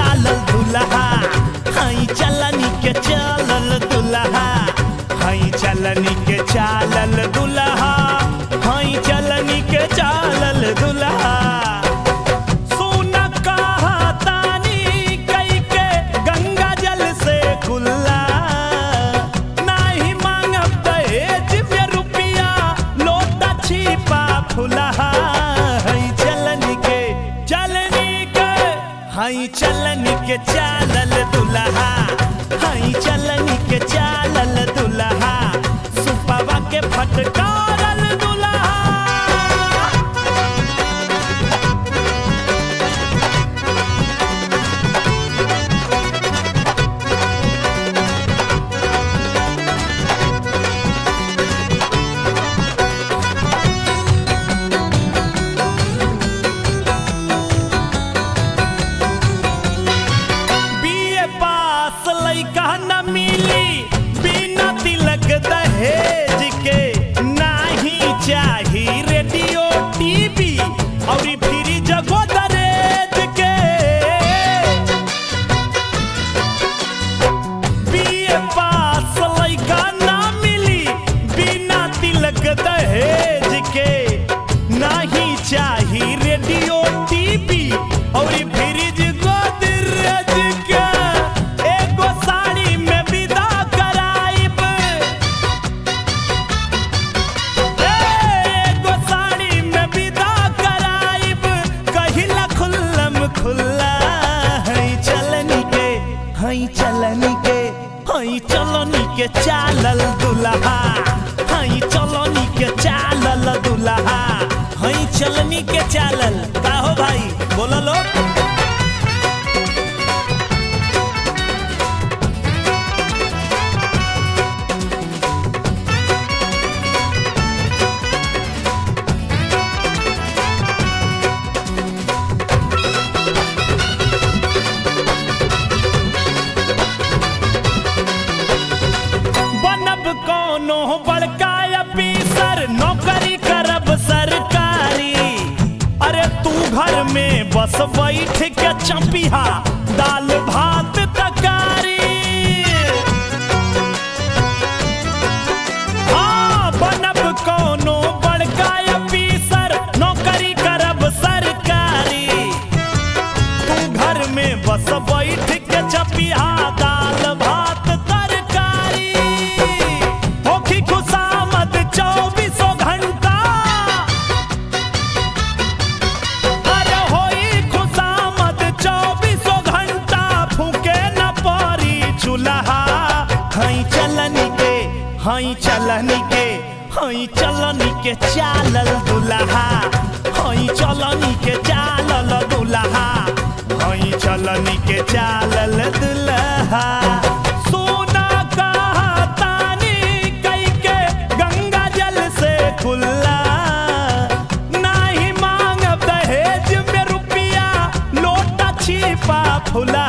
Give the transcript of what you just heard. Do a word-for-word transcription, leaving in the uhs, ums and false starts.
चालल दुल्हा हई चलनी के चालल दुल्हा हई चलनी के चालल दुल्हा हई चलनी के चालल दुल्हा सोना कहा तानी कई के गंगा जल से कुल्ला नाही मांगब दहेज में रुपया लोटा छिपा फुलहा हई चलनी के चलनी के हई चलनी के चालल दुल्हा हई चलनी के चालल दुल्हा सुपवा के फटकारल दुल्हा बीए पास लइका न मिली बिना तिलक दहेज के नाही चाही रेडियो टीवी और फ्रिज गोदरेज के बीए पास लइका न मिली बिना तिलक दहेज के नाही चाही रेडियो टीवी और फ्रिज गोदरेज के एगो साड़ी में विदा कराइब एगो साड़ी में विदा कराइब कहिला खुल्लम खुल्ला हई चलनी के हई चलनी के हई चलनी के चालल दुल्हा हई चलनी के चालल दुल्हा हई चलनी के चालल का हो भाई बोलो लोग बनब कोनो बड़का अफीसर नौकरी करब सरकारी अरे तू घर में बस बैठ के चंपिहा दाल भात तरकारी हाँ बनब कोनो बड़का अफीसर नौकरी करब सरकारी तू घर में बस बैठ के चंपिहा दाल भात तरकारी होखी खुशामद चौबीसों घंटा अरे होई खुशामद चौबीसों घंटा फूके न पड़ी चूल्हा हई चलनी के हई चलनी के हई चलनी के चालल दुल्हा हई चलनी के चालल दुल्हा हई चलनी के चालल दुल्हा सोना कहा तानी कई के गंगा जल से कुल्ला नाही मांगब दहेज में रुपया लोटा छिपा फुला